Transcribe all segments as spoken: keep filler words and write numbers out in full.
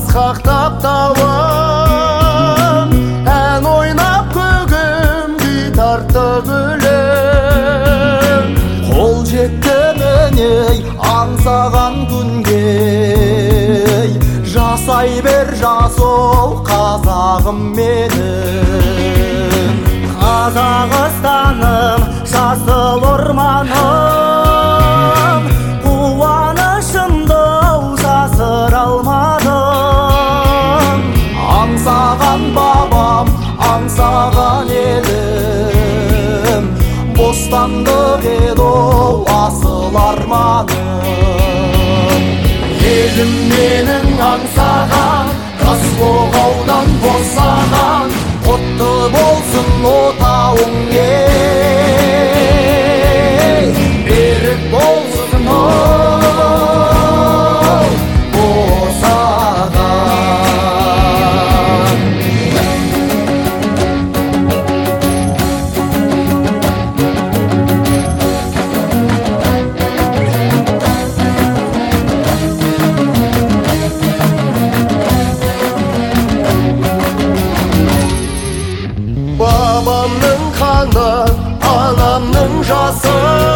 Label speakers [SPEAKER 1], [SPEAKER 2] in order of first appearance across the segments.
[SPEAKER 1] асқақтап тауым, ән ойнап көгім, күй тартып өлең. Қол жетті меней аңсаған күнге, жасай бер жасол қазағым менің. Қазақстаным, жасыл орманым, қуанышымды жасыра алмадым. Аңсаған бабам, аңсаған елім, бостандық еді ол асыл арманым. Елім менің аңсаған, тас бұғаудан босаған, құтты болсын отауың, ей, берік болсын ол босаған. Babamның қаны, анамның жасы,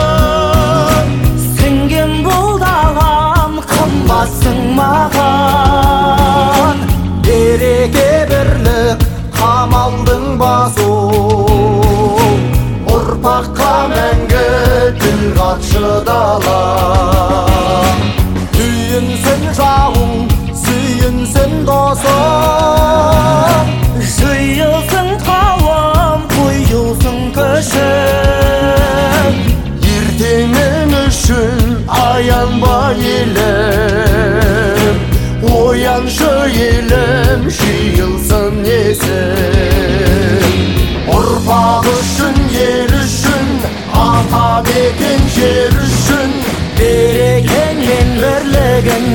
[SPEAKER 1] сіңген бұлдаған қымбатсың маған. Береке бірлік қамалдың басы, ұрпаққа мәңгі тіл қатшы дала. Күйінсін жауың, сүйінсін досың, жиылсын қауым, құйылсын күшің. Ертеңің үшін аянба елім, ояншы елім, жиылсын есім. Ұрпақ үшін, ел үшін, ата мекен жер үшін, берекең мен бірлігің,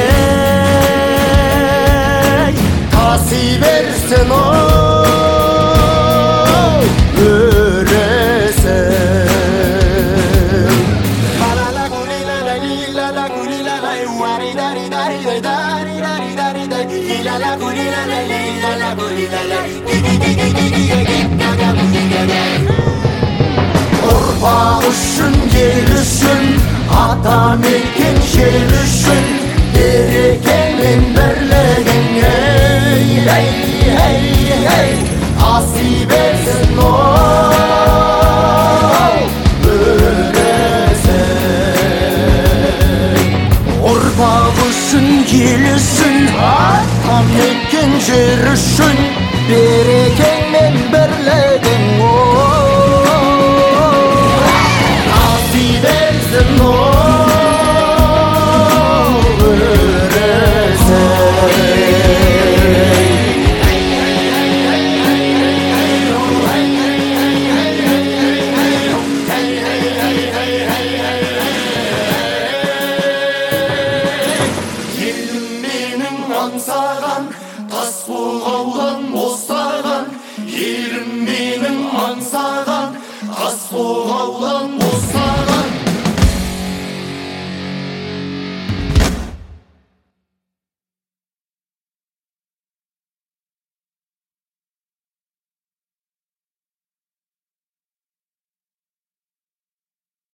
[SPEAKER 1] ей, таси берсін ол өресің. Ұрпақ үшін, ел үшін, ата мекен жер үшін, берекең мен бірлігің, ей, ей, ей, ей, таси берсін ол өресің. Ұрпақ үшін, ел үшін, ата мекен жер үшін, берекең мен бірлігің, таси берсін ол өресің. Елім менің аңсаған, тас бұғаудан босаған, елім менің аңсаған, тас бұғаудан